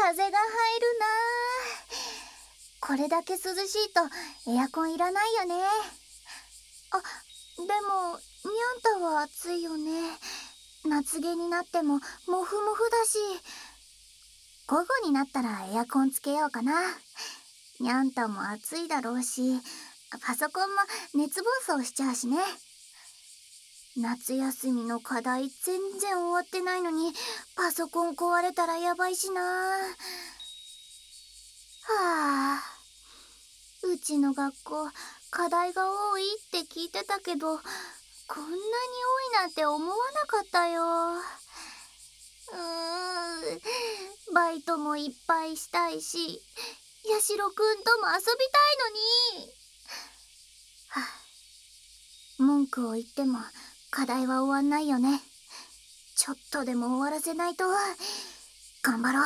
風が入るな。これだけ涼しいとエアコンいらないよね。あ、でもにゃんたは暑いよね。夏毛になってもモフモフだし、午後になったらエアコンつけようかな。にゃんたも暑いだろうし、パソコンも熱暴走しちゃうしね。夏休みの課題全然終わってないのに、パソコン壊れたらやばいしな。はあ、うちの学校課題が多いって聞いてたけど、こんなに多いなんて思わなかったよ。バイトもいっぱいしたいし、ヤシロくんとも遊びたいのに。はあ、文句を言っても課題は終わんないよね。ちょっとでも終わらせないと。頑張ろう。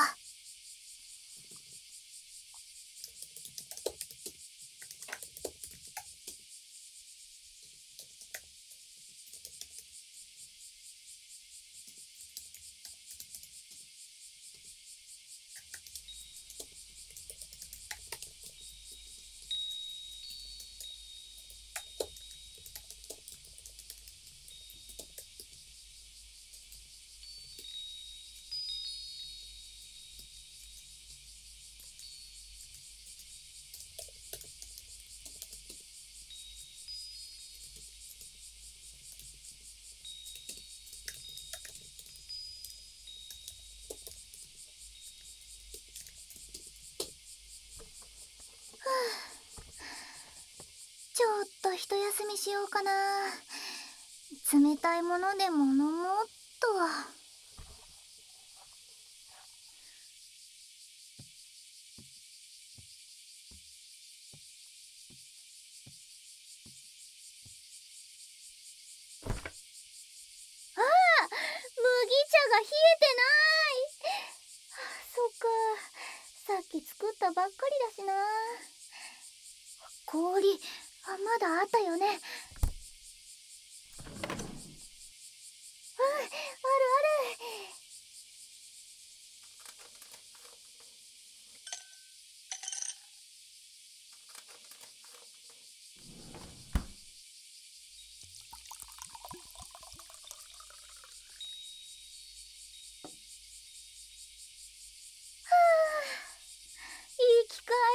ちょっと一休みしようかな。冷たいものでも飲もうっと。麦茶が冷えてない。そっか、さっき作ったばっかりだしな。氷、まだあったよね。あるある。生き返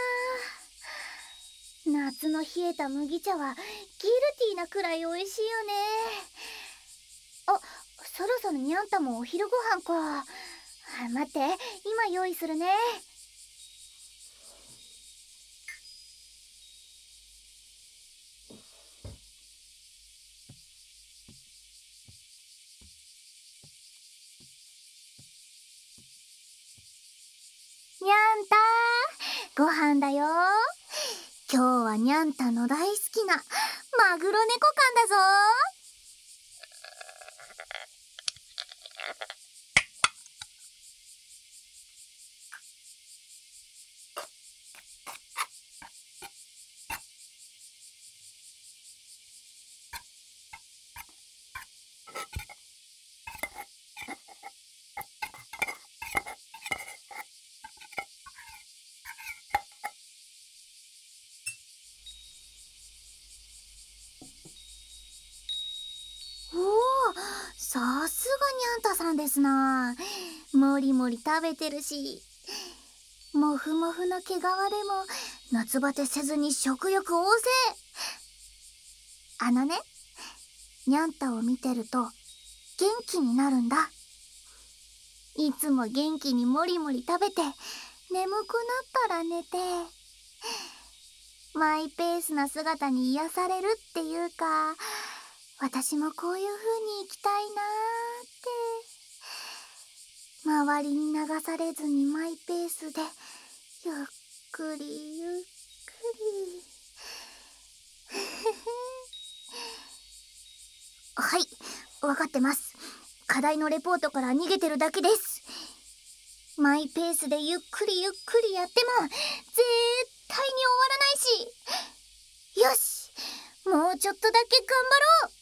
るな。夏の冷えた麦茶はギルティーなくらい美味しいよね。あ、そろそろにゃんたもお昼ご飯か。待って、今用意するね。にゃんた、ご飯だよ。今日はにゃんたの大好きなマグロ猫缶だぞ。さすがにゃんたさんですな。もりもり食べてるし、もふもふの毛皮でも夏バテせずに食欲旺盛。にゃんたを見てると元気になるんだ。いつも元気にもりもり食べて、眠くなったら寝て、マイペースな姿に癒されるっていうか、私もこういう風に生きたいなーって。周りに流されずにマイペースで、ゆっくりゆっくり。はい、わかってます。課題のレポートから逃げてるだけです。マイペースでゆっくりゆっくりやっても絶対に終わらないし。よし、もうちょっとだけ頑張ろう。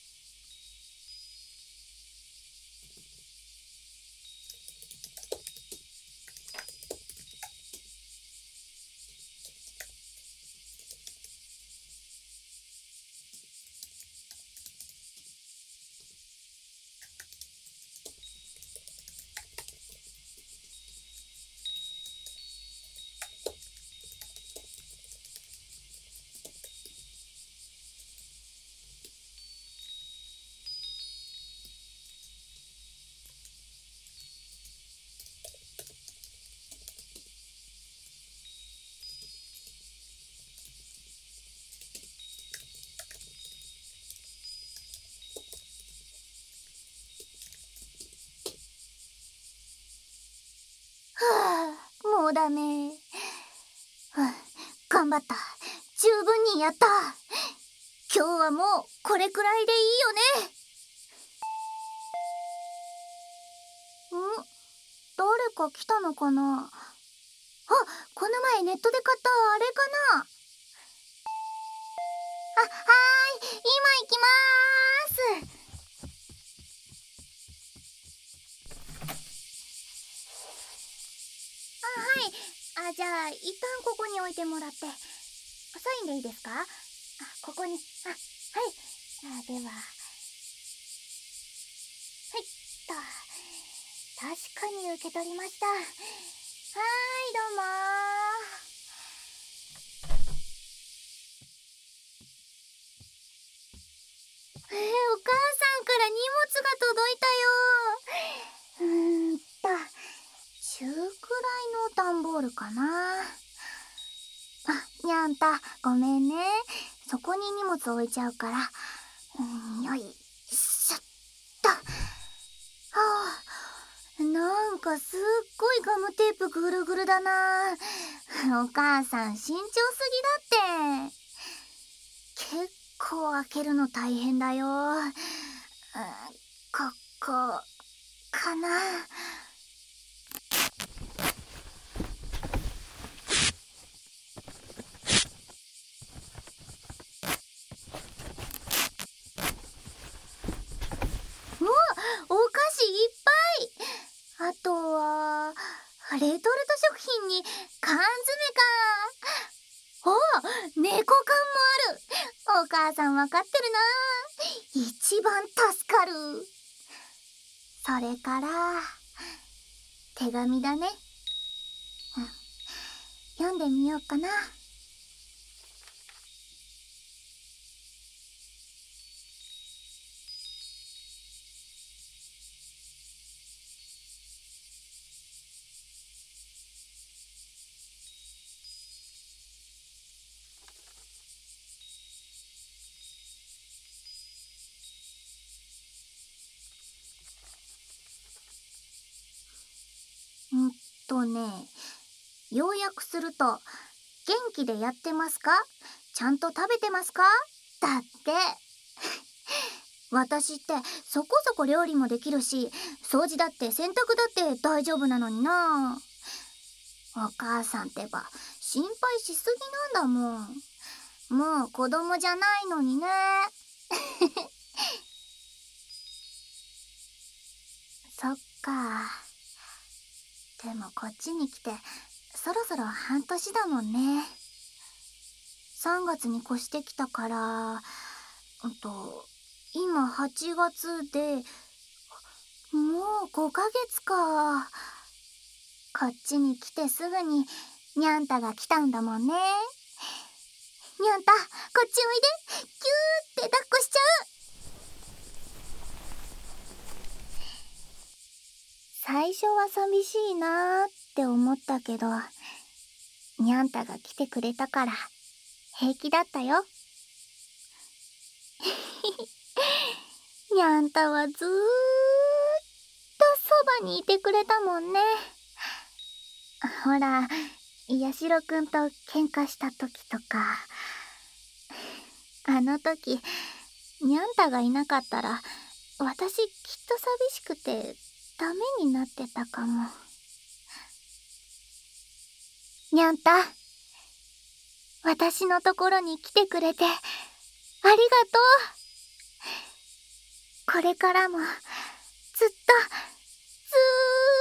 だね。頑張った。十分にやった。今日はもうこれくらいでいいよね。誰か来たのかな。この前ネットで買ったあれかな。はーい、今行きまーす。はい。じゃあ一旦ここに置いてもらって、サインでいいですか。ここに。はい。では、はいっと。確かに受け取りました。はーい、どうもお母さんから荷物が届いたよ。中くらいの段ボールかな。にゃんた、ごめんね。そこに荷物置いちゃうから。よいしょっと。なんかすっごいガムテープぐるぐるだな。お母さん慎重すぎだって。結構開けるの大変だよ。ここかな。お菓子いっぱい。あとはレトルト食品に缶詰か。猫缶もある。お母さんわかってるな。一番助かる。それから手紙だね。読んでみようかな。要約すると、元気でやってますか？ちゃんと食べてますか？だって。私ってそこそこ料理もできるし、掃除だって洗濯だって大丈夫なのにな。お母さんってば心配しすぎなんだもん。もう子供じゃないのにね。そっか。でもこっちに来てそろそろ半年だもんね。3月に越してきたから、今8月で、もう5ヶ月か。こっちに来てすぐににゃんたが来たんだもんね。にゃんた、こっちおいで。キューって抱っこしちゃう。最初は寂しいなーって思ったけど、にゃんたが来てくれたから平気だったよ。にゃんたはずーっとそばにいてくれたもんね。ほら、やしろくんと喧嘩した時とか、あの時にゃんたがいなかったら私きっと寂しくてダメになってたかも。にゃんた、私のところに来てくれてありがとう。これからもずっとずーっ